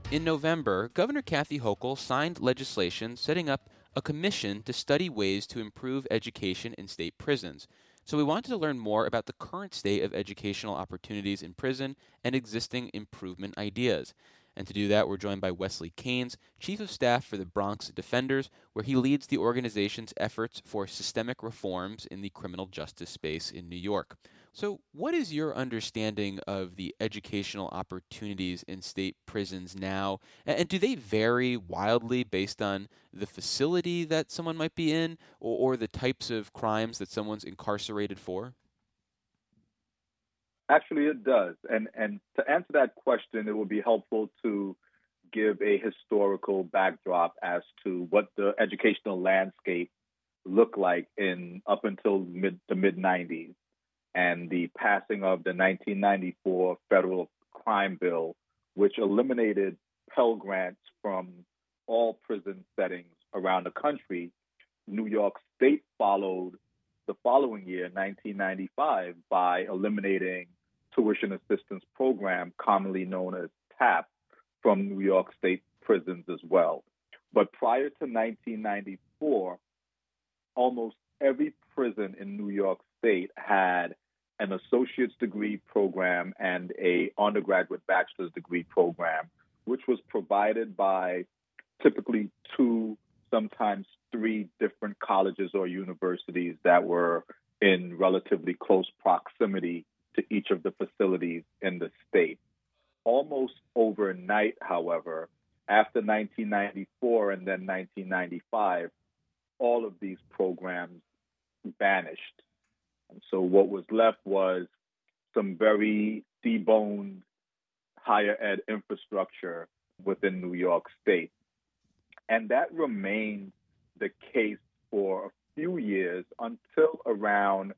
In November, Governor Kathy Hochul signed legislation setting up a commission to study ways to improve education in state prisons. So we wanted to learn more about the current state of educational opportunities in prison and existing improvement ideas. And to do that, we're joined by Wesley Caines, Chief of Staff for the Bronx Defenders, where he leads the organization's efforts for systemic reforms in the criminal justice space in New York. So, what is your understanding of the educational opportunities in state prisons now? And do they vary wildly based on the facility that someone might be in or the types of crimes that someone's incarcerated for? Actually, it does. And to answer that question, it would be helpful to give a historical backdrop as to what the educational landscape looked like in up until the mid 90s and the passing of the 1994 federal crime bill, which eliminated Pell Grants from all prison settings around the country. New York State followed the following year, 1995, by eliminating tuition assistance program, commonly known as TAP, from New York State prisons as well. But prior to 1994, almost every prison in New York State had an associate's degree program and a undergraduate bachelor's degree program, which was provided by typically two, sometimes three different colleges or universities that were in relatively close proximity to each of the facilities in the state. Almost overnight, however, after 1994 and then 1995, all of these programs vanished. And so what was left was some very deboned higher ed infrastructure within New York State. And that remained the case for a few years until around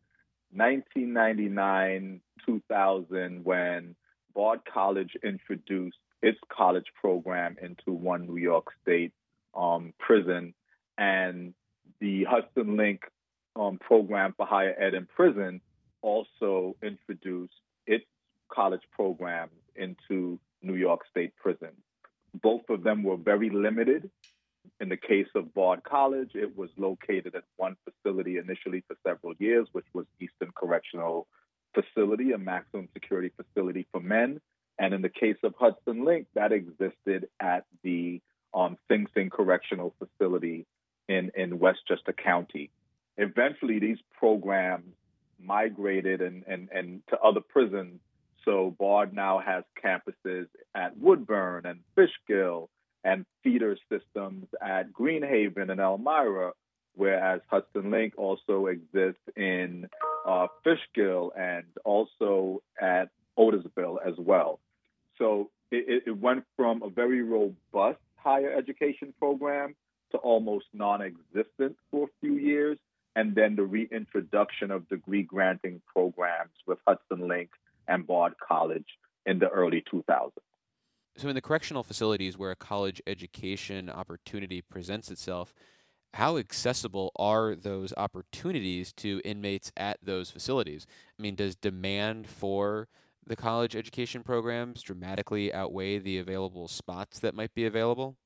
1999, 2000, when Bard College introduced its college program into one New York State prison, and the Hudson Link program for higher ed in prison also introduced its college programs into New York State prisons. Both of them were very limited. In the case of Bard College, it was located at one facility initially for several years, which was Eastern Correctional Facility, a maximum security facility for men. And in the case of Hudson Link, that existed at the Sing Sing Correctional Facility in Westchester County. Eventually, these programs migrated and to other prisons. So Bard now has campuses at Woodburn and Fishkill and feeder systems at Greenhaven and Elmira, whereas Hudson Link also exists in Fishkill and also at Otisville as well. So it went from a very robust higher education program to almost non-existent for a few years, and then the reintroduction of degree-granting programs with Hudson Link and Bard College in the early 2000s. So in the correctional facilities where a college education opportunity presents itself, how accessible are those opportunities to inmates at those facilities? I mean, does demand for the college education programs dramatically outweigh the available spots that might be available?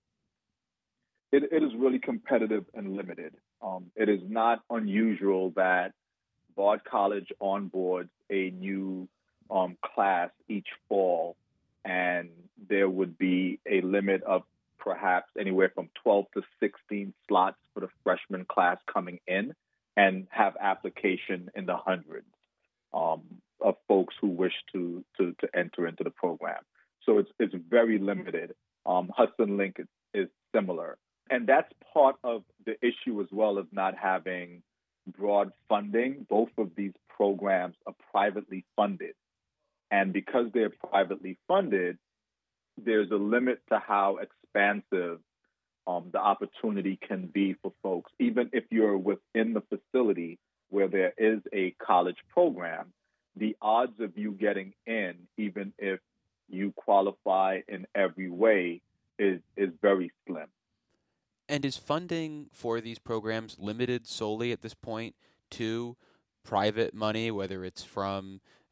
It is really competitive and limited. It is not unusual that Bard College onboards a new class each fall, and there would be a limit of perhaps anywhere from 12 to 16 slots for the freshman class coming in, and have application in the hundreds of folks who wish to enter into the program. So it's very limited. Hudson Link is similar. And that's part of the issue as well of not having broad funding. Both of these programs are privately funded. And because they're privately funded, there's a limit to how expansive the opportunity can be for folks. Even if you're within the facility where there is a college program, the odds of you getting in, even if you qualify in every way, is very slim. And is funding for these programs limited solely at this point to private money, whether it's from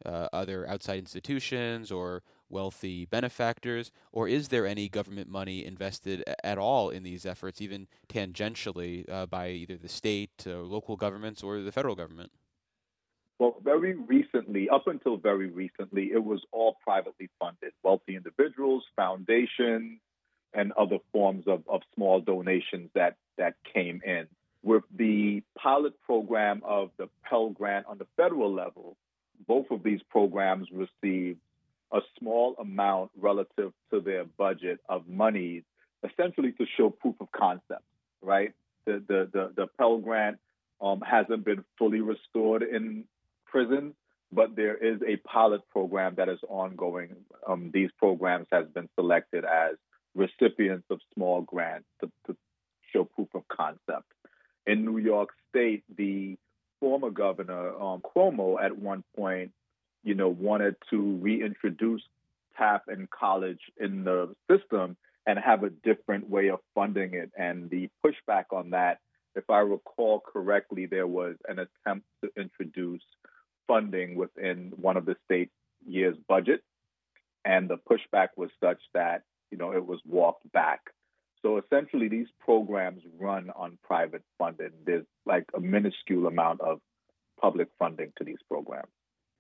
other outside institutions or wealthy benefactors, or is there any government money invested at all in these efforts, even tangentially by either the state, local governments, or the federal government? Well, very recently, up until very recently, it was all privately funded. Wealthy individuals, foundations, and other forms of small donations that came in. With the pilot program of the Pell Grant on the federal level, both of these programs received a small amount relative to their budget of money, essentially to show proof of concept, right? The Pell Grant hasn't been fully restored in prisons, but there is a pilot program that is ongoing. These programs have been selected as recipients of small grants to show proof of concept. In New York State, the former governor, Cuomo, at one point, wanted to reintroduce TAP in college in the system and have a different way of funding it. And the pushback on that, if I recall correctly, there was an attempt to introduce funding within one of the state year's budget. And the pushback was such that, it was walked back. So essentially, these programs run on private funding. There's like a minuscule amount of public funding to these programs.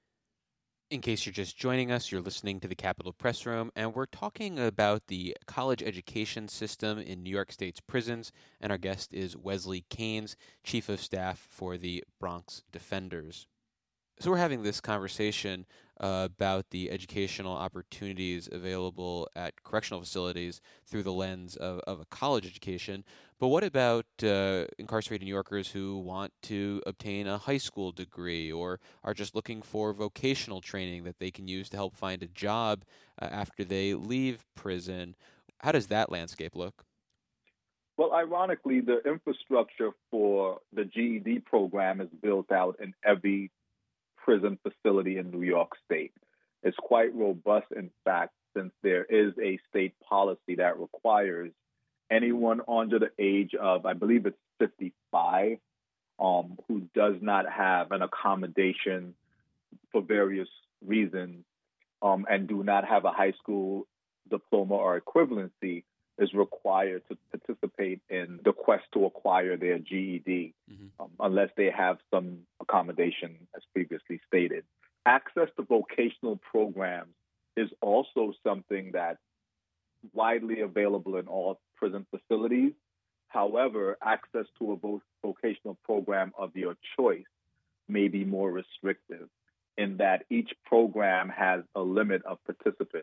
In case you're just joining us, you're listening to the Capitol Press Room, and we're talking about the college education system in New York State's prisons, and our guest is Wesley Caines, Chief of Staff for the Bronx Defenders. So we're having this conversation about the educational opportunities available at correctional facilities through the lens of a college education. But what about incarcerated New Yorkers who want to obtain a high school degree or are just looking for vocational training that they can use to help find a job after they leave prison? How does that landscape look? Well, ironically, the infrastructure for the GED program is built out in every prison facility in New York State. It's quite robust, in fact, since there is a state policy that requires anyone under the age of, I believe it's 55, who does not have an accommodation for various reasons and do not have a high school diploma or equivalency is required to participate in the quest to acquire their GED, unless they have some accommodation, as previously stated. Access to vocational programs is also something that's widely available in all prison facilities. However, access to a vocational program of your choice may be more restrictive in that each program has a limit of participants.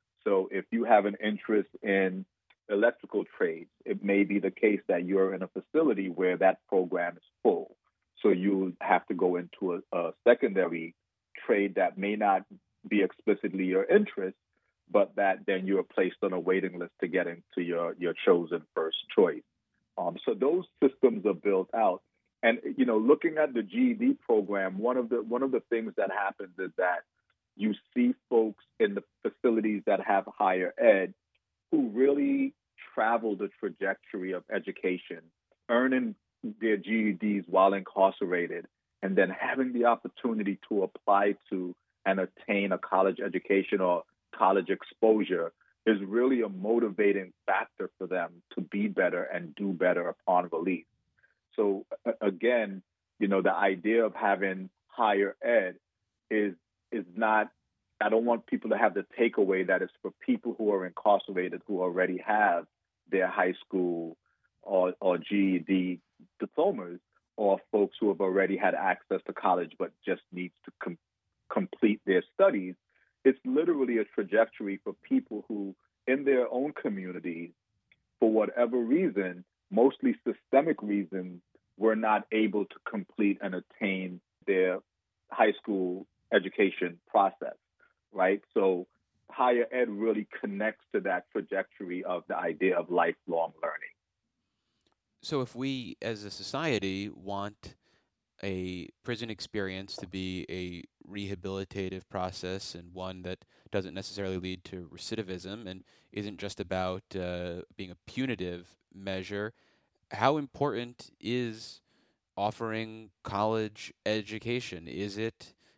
So if you have an interest in electrical trades, it may be the case that you're in a facility where that program is full. So you have to go into a secondary trade that may not be explicitly your interest, but that then you're placed on a waiting list to get into your chosen first choice. So those systems are built out. And, looking at the GED program, one of the things that happens is that you see folks in the facilities that have higher ed who really travel the trajectory of education, earning their GEDs while incarcerated, and then having the opportunity to apply to and attain a college education or college exposure is really a motivating factor for them to be better and do better upon release. So again, the idea of having higher ed is not, I don't want people to have the takeaway that it's for people who are incarcerated who already have their high school or GED diplomas, or folks who have already had access to college but just needs to complete their studies. It's literally a trajectory for people who, in their own communities, for whatever reason, mostly systemic reasons, were not able to complete and attain their high school education process, right? So higher ed really connects to that trajectory of the idea of lifelong learning. So if we, as a society, want a prison experience to be a rehabilitative process and one that doesn't necessarily lead to recidivism and isn't just about being a punitive measure, how important is offering college education? Is it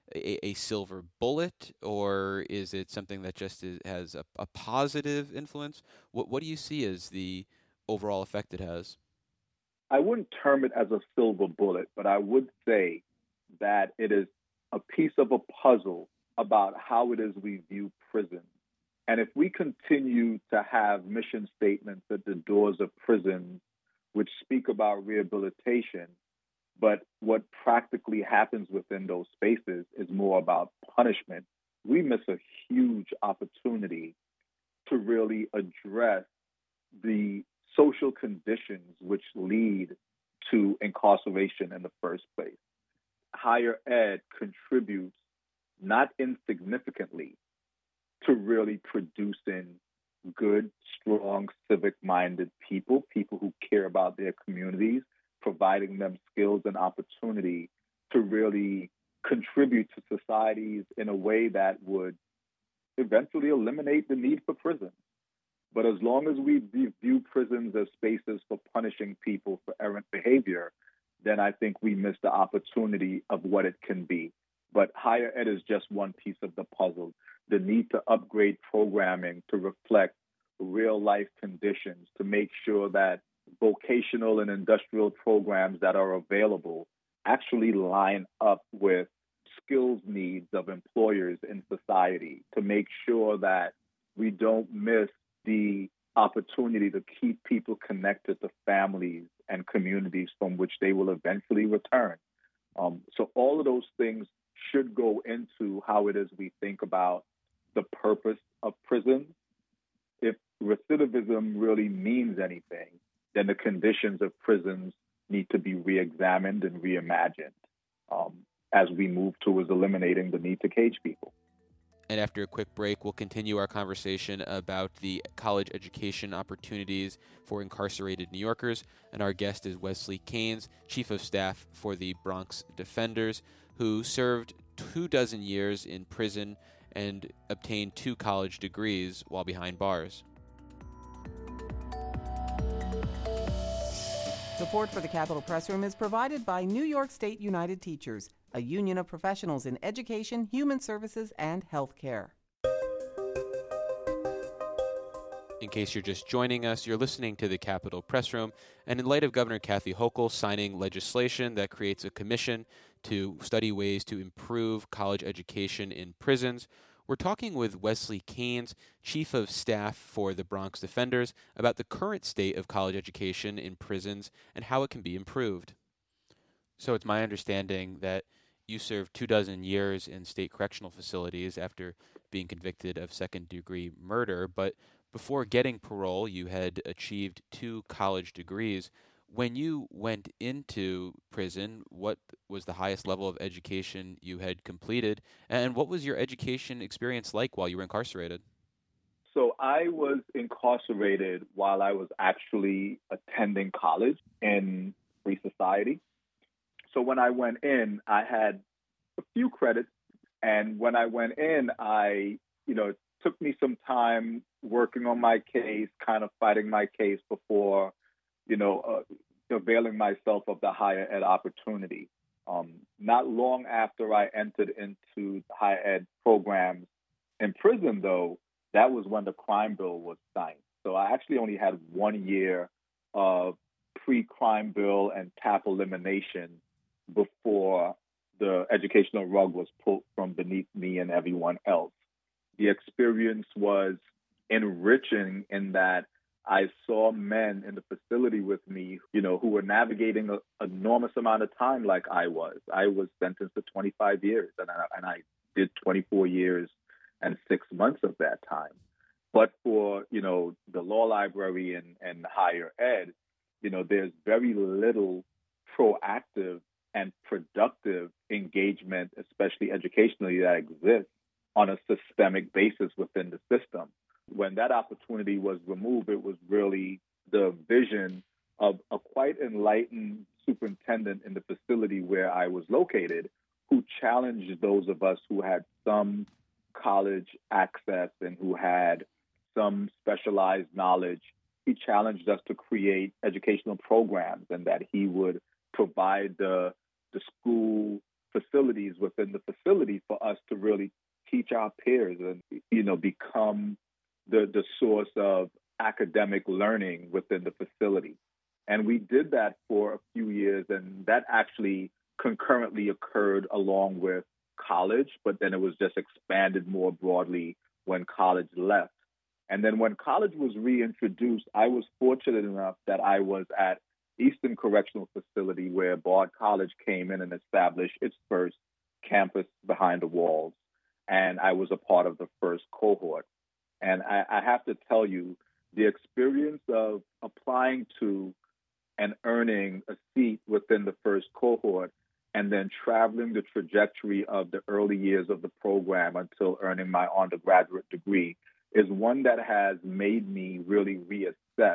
a silver bullet, or is it something that just has a positive influence? What do you see as the overall effect it has? I wouldn't term it as a silver bullet, but I would say that it is a piece of a puzzle about how it is we view prison. And if we continue to have mission statements at the doors of prisons which speak about rehabilitation, but what practically happens within those spaces is more about punishment, we miss a huge opportunity to really address the social conditions which lead to incarceration in the first place. Higher ed contributes not insignificantly to really producing good, strong, civic minded people, people who care about their communities, providing them skills and opportunity to really contribute to societies in a way that would eventually eliminate the need for prisons. But as long as we view prisons as spaces for punishing people for errant behavior, then I think we miss the opportunity of what it can be. But higher ed is just one piece of the puzzle. The need to upgrade programming to reflect real life conditions, to make sure that vocational and industrial programs that are available actually line up with skills needs of employers in society, to make sure that we don't miss the opportunity to keep people connected to families and communities from which they will eventually return. So all of those things should go into how it is we think about the purpose of prisons. If recidivism really means anything, then the conditions of prisons need to be reexamined and reimagined as we move towards eliminating the need to cage people. And after a quick break, we'll continue our conversation about the college education opportunities for incarcerated New Yorkers. And our guest is Wesley Cains, Chief of Staff for the Bronx Defenders, who served 24 years in prison and obtained 2 college degrees while behind bars. Support for the Capitol Press Room is provided by New York State United Teachers, a union of professionals in education, human services, and healthcare. In case you're just joining us, you're listening to the Capitol Press Room, and in light of Governor Kathy Hochul signing legislation that creates a commission to study ways to improve college education in prisons, we're talking with Wesley Cains, Chief of Staff for the Bronx Defenders, about the current state of college education in prisons and how it can be improved. So it's my understanding that you served 24 years in state correctional facilities after being convicted of second-degree murder, but before getting parole, you had achieved 2 college degrees. When you went into prison, what was the highest level of education you had completed, and what was your education experience like while you were incarcerated? So I was incarcerated while I was actually attending college in Free Society. So when I went in, I had a few credits, and when I went in, it took me some time working on my case, kind of fighting my case before availing myself of the higher ed opportunity. Not long after I entered into the higher ed programs in prison, though, that was when the crime bill was signed. So I actually only had 1 year of pre-crime bill and TAP elimination before the educational rug was pulled from beneath me and everyone else. The experience was enriching in that I saw men in the facility with me, who were navigating an enormous amount of time like I was. I was sentenced to 25 years, and I did 24 years and 6 months of that time. But for, the law library and higher ed, there's very little proactive and productive engagement, especially educationally, that exists on a systemic basis within the system. When that opportunity was removed, it was really the vision of a quite enlightened superintendent in the facility where I was located, who challenged those of us who had some college access and who had some specialized knowledge. He challenged us to create educational programs, and that he would provide the school facilities within the facility for us to really teach our peers and, become the source of academic learning within the facility. And we did that for a few years, and that actually concurrently occurred along with college, but then it was just expanded more broadly when college left. And then when college was reintroduced, I was fortunate enough that I was at Eastern Correctional Facility, where Bard College came in and established its first campus behind the walls. And I was a part of the first cohort. And I have to tell you, the experience of applying to and earning a seat within the first cohort and then traveling the trajectory of the early years of the program until earning my undergraduate degree is one that has made me really reassess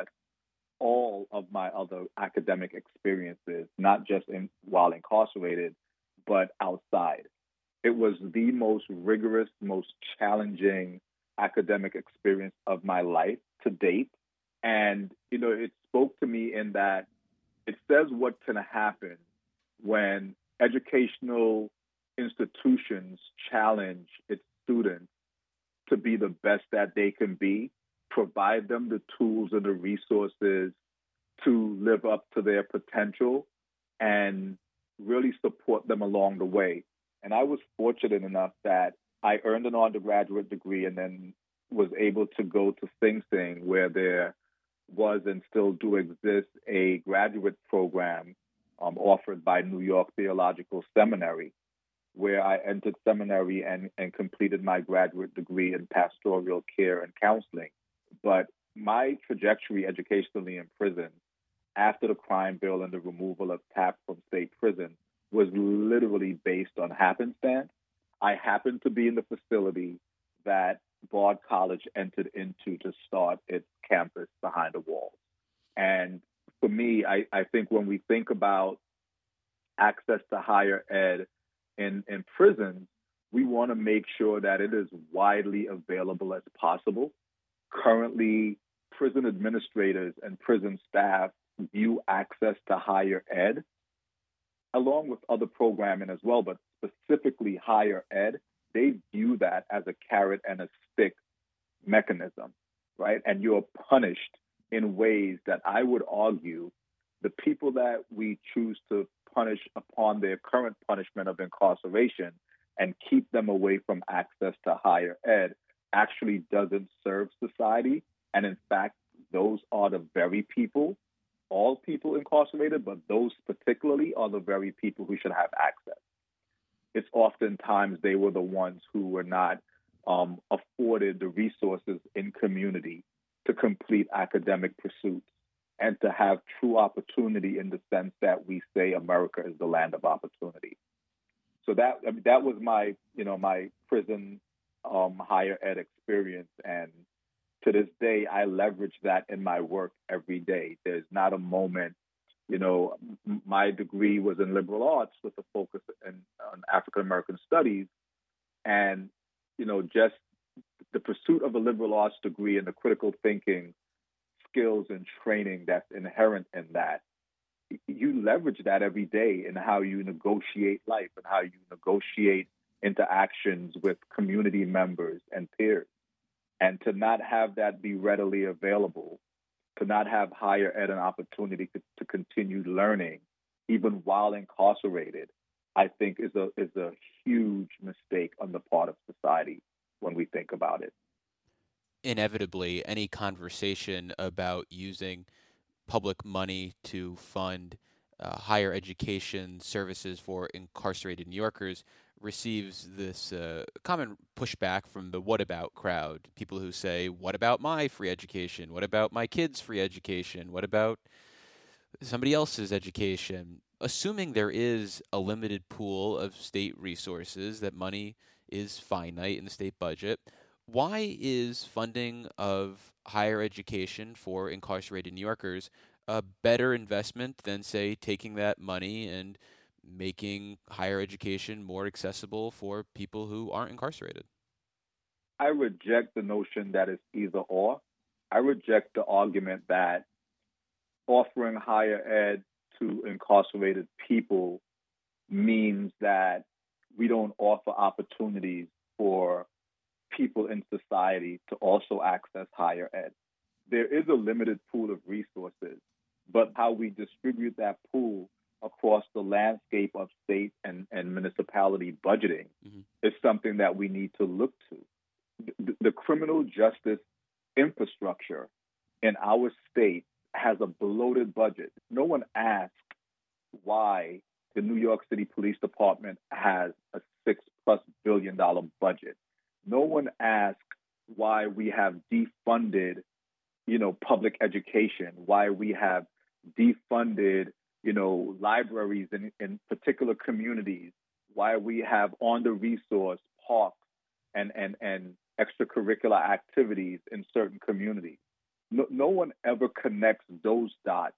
all of my other academic experiences, not just while incarcerated, but outside. It was the most rigorous, most challenging academic experience of my life to date. And, it spoke to me in that it says what can happen when educational institutions challenge its students to be the best that they can be, provide them the tools and the resources to live up to their potential, and really support them along the way. And I was fortunate enough that I earned an undergraduate degree and then was able to go to Sing Sing, where there was and still do exist a graduate program offered by New York Theological Seminary, where I entered seminary and completed my graduate degree in pastoral care and counseling. But my trajectory educationally in prison after the crime bill and the removal of TAP from state prison was literally based on happenstance. I happened to be in the facility that Bard College entered into to start its campus behind the walls. And for me, I think when we think about access to higher ed in prisons, we want to make sure that it is widely available as possible. Currently, prison administrators and prison staff view access to higher ed, along with other programming as well, but specifically higher ed, they view that as a carrot and a stick mechanism, right? And you're punished in ways that I would argue the people that we choose to punish upon their current punishment of incarceration and keep them away from access to higher ed actually doesn't serve society. And in fact, those are the very people, all people incarcerated, but those particularly are the very people who should have access. It's oftentimes they were the ones who were not afforded the resources in community to complete academic pursuits and to have true opportunity in the sense that we say America is the land of opportunity. So that was my prison higher ed experience, and to this day I leverage that in my work every day. There's not a moment. My degree was in liberal arts with a focus on African American studies, and just the pursuit of a liberal arts degree and the critical thinking skills and training that's inherent in that, you leverage that every day in how you negotiate life and how you negotiate interactions with community members and peers. And to not have that be readily available, to not have higher ed an opportunity to continue learning, even while incarcerated, I think is a huge mistake on the part of society when we think about it. Inevitably, any conversation about using public money to fund higher education services for incarcerated New Yorkers receives this common pushback from the what about crowd. People who say, what about my free education? What about my kids' free education? What about somebody else's education? Assuming there is a limited pool of state resources, that money is finite in the state budget, why is funding of higher education for incarcerated New Yorkers a better investment than, say, taking that money and making higher education more accessible for people who aren't incarcerated? I reject the notion that it's either or. I reject the argument that offering higher ed to incarcerated people means that we don't offer opportunities for people in society to also access higher ed. There is a limited pool of resources, but how we distribute that pool across the landscape of state and municipality budgeting is something that we need to look to. The criminal justice infrastructure in our state has a bloated budget. No one asked why the New York City Police Department has a $6+ billion budget. No one asked why we have defunded, public education, why we have defunded, libraries in particular communities, why we have on-the-resource parks and extracurricular activities in certain communities. No one ever connects those dots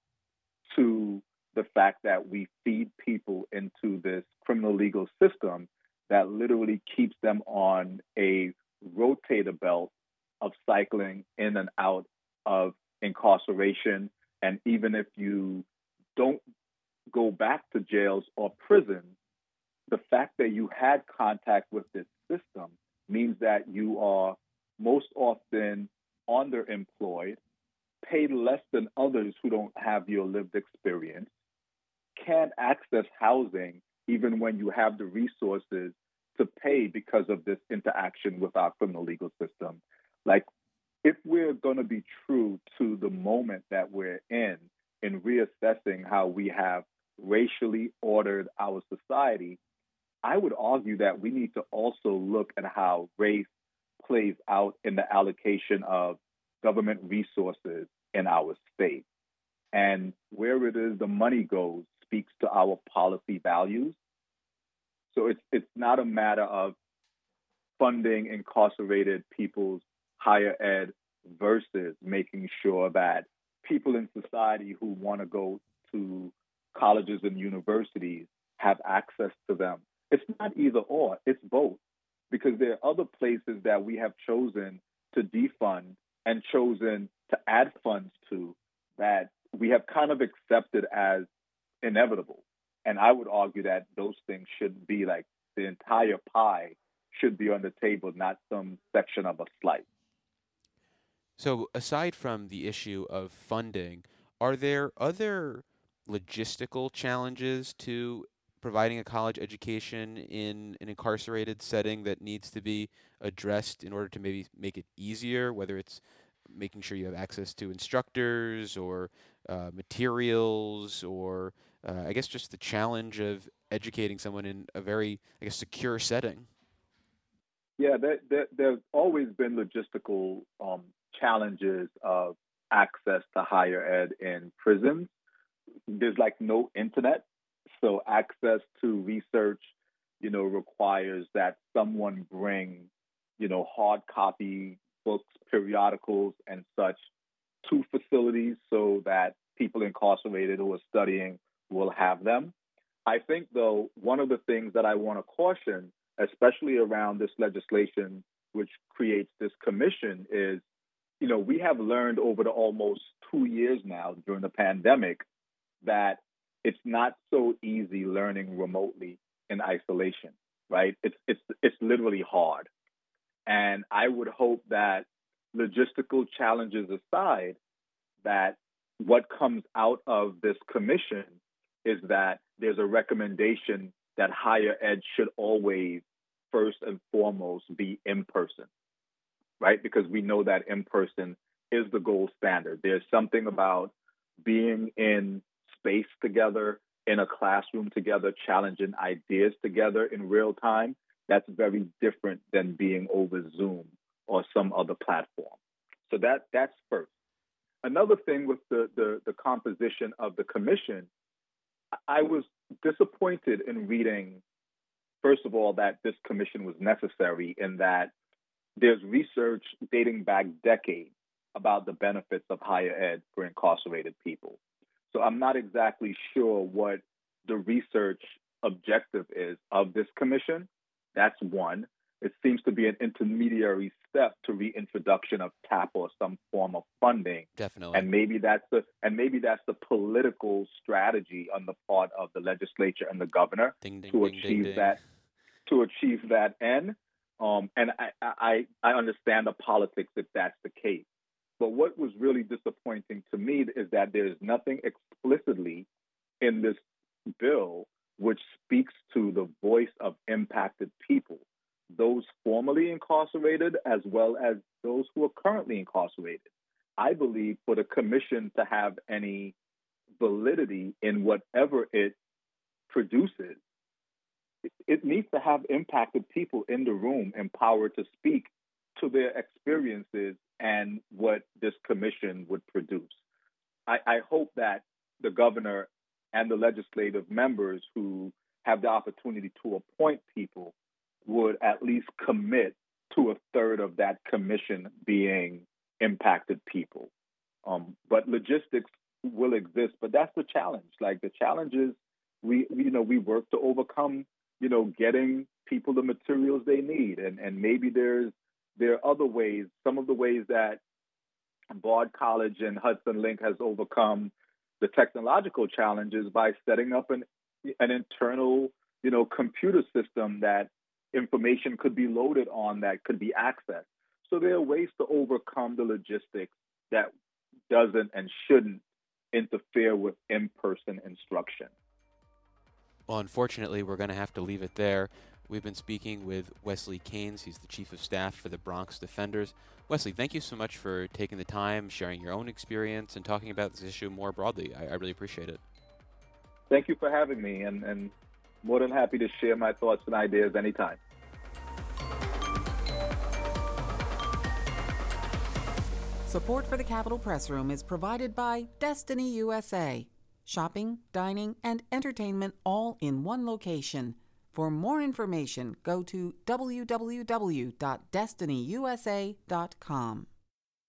to the fact that we feed people into this criminal legal system that literally keeps them on a rotator belt of cycling in and out of incarceration. And even if you don't go back to jails or prisons, the fact that you had contact with this system means that you are most often underemployed, paid less than others who don't have your lived experience, can't access housing even when you have the resources to pay because of this interaction with our criminal legal system. Like, if we're going to be true to the moment that we're in reassessing how we have racially ordered our society, I would argue that we need to also look at how race plays out in the allocation of government resources in our state. And where it is the money goes speaks to our policy values. So it's not a matter of funding incarcerated people's higher ed versus making sure that people in society who want to go to colleges and universities have access to them. It's not either or, it's both. Because there are other places that we have chosen to defund and chosen to add funds to that we have kind of accepted as inevitable. And I would argue that those things should be like the entire pie should be on the table, not some section of a slice. So aside from the issue of funding, are there other logistical challenges to providing a college education in an incarcerated setting that needs to be addressed in order to maybe make it easier, whether it's making sure you have access to instructors or materials or I guess just the challenge of educating someone in a very, secure setting? Yeah, there's always been logistical challenges of access to higher ed in prisons. There's like no internet, so access to research, requires that someone bring, hard copy books, periodicals, and such to facilities so that people incarcerated who are studying will have them. I think, though, one of the things that I want to caution, especially around this legislation which creates this commission, is, we have learned over the almost 2 years now during the pandemic that it's not so easy learning remotely in isolation, right? It's literally hard. And I would hope that logistical challenges aside, that what comes out of this commission is that there's a recommendation that higher ed should always, first and foremost, be in person, right? Because we know that in person is the gold standard. There's something about being in space together, in a classroom together, challenging ideas together in real time. That's very different than being over Zoom or some other platform. So that's first. Another thing with the composition of the commission, I was disappointed in reading, first of all, that this commission was necessary in that there's research dating back decades about the benefits of higher ed for incarcerated people. So I'm not exactly sure what the research objective is of this commission. That's one. It seems to be an intermediary step to reintroduction of TAP or some form of funding. funding. Definitely. And maybe that's the political strategy on the part of the legislature and the governor to achieve that end. And I understand the politics if that's the case. But what was really disappointing to me is that there is nothing explicitly in this bill which speaks to the voice of impacted people, those formerly incarcerated as well as those who are currently incarcerated. I believe for the commission to have any validity in whatever it produces, it needs to have impacted people in the room empowered to speak to their experiences and what this commission would produce. I hope that the governor and the legislative members who have the opportunity to appoint people would at least commit to a third of that commission being impacted people. But logistics will exist, but that's the challenge. Like the challenge is we work to overcome, getting people the materials they need. And maybe there are other ways, some of the ways that Bard College and Hudson Link has overcome the technological challenges by setting up an internal, computer system that information could be loaded on, that could be accessed. So there are ways to overcome the logistics that doesn't and shouldn't interfere with in-person instruction. Well, unfortunately, we're going to have to leave it there. We've been speaking with Wesley Caines. He's the Chief of Staff for the Bronx Defenders. Wesley, thank you so much for taking the time, sharing your own experience, and talking about this issue more broadly. I really appreciate it. Thank you for having me, and more than happy to share my thoughts and ideas anytime. Support for the Capitol Press Room is provided by Destiny USA. Shopping, dining, and entertainment all in one location. For more information, go to www.destinyusa.com.